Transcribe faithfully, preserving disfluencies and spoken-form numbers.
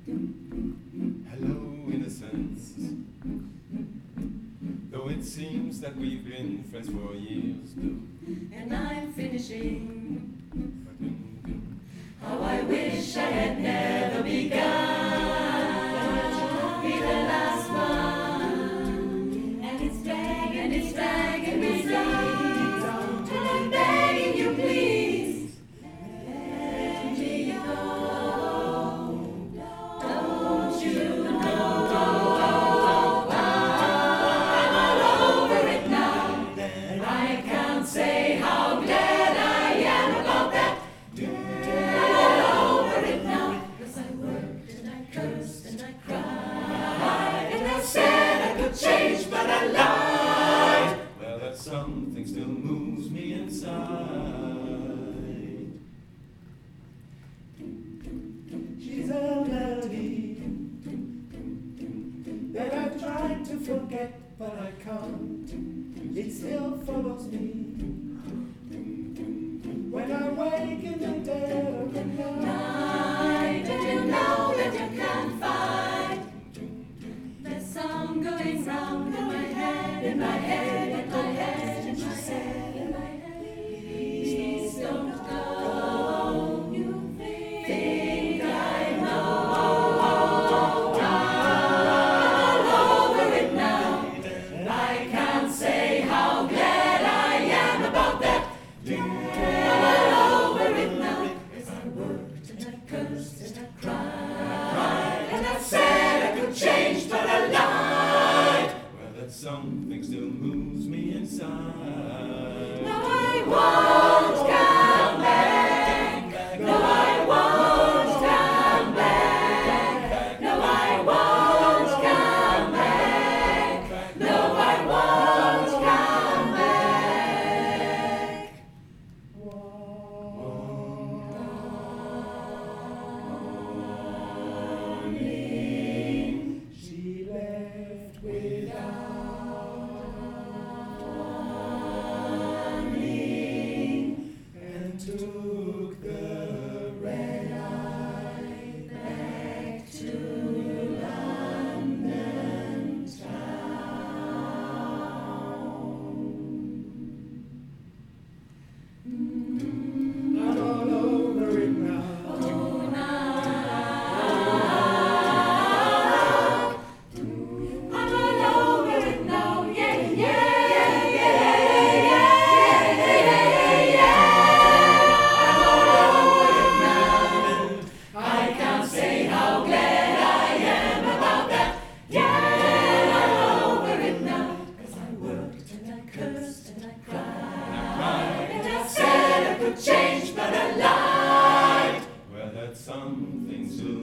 Hello, innocence. Though it seems that we've been friends for years, and I'm finishing. How I wish I had never begun to be the last one. And it's dragging, and it's dragging me down. And I'm begging you, please, let me go. Don't you know? I'm all over it now. And I can't say how glad I am about that. Change, but I lied. Well, that something still moves me inside. She's a melody that I tried to forget, but I can't. It still follows me when I wake in the dead of the night. Did you know that you can't fight? There's song going round in my head, in my head, in my head, and she said, in my head, please don't go. You think I know? I'm all over it now, and I can't say how glad I am about that. I'm all over it now, 'cause I worked and I cursed and I cried, and I said I could change, but I lied. Well, that something still moves me inside. No, I won't come back. No, I won't come back. No, I won't come back. No, I won't come back. Morning, she left without warning and took the red eye back to London town. I'm all over it now. Oh, now I'm all over it now. Yeah, yeah, yeah, yeah, yeah, yeah. I'm all over it now. I can't say how glad I am about that. Yeah, I'm all over it now. 'Cause I worked and I cursed and I cried, and I said I could change, but I lied. Well, that something still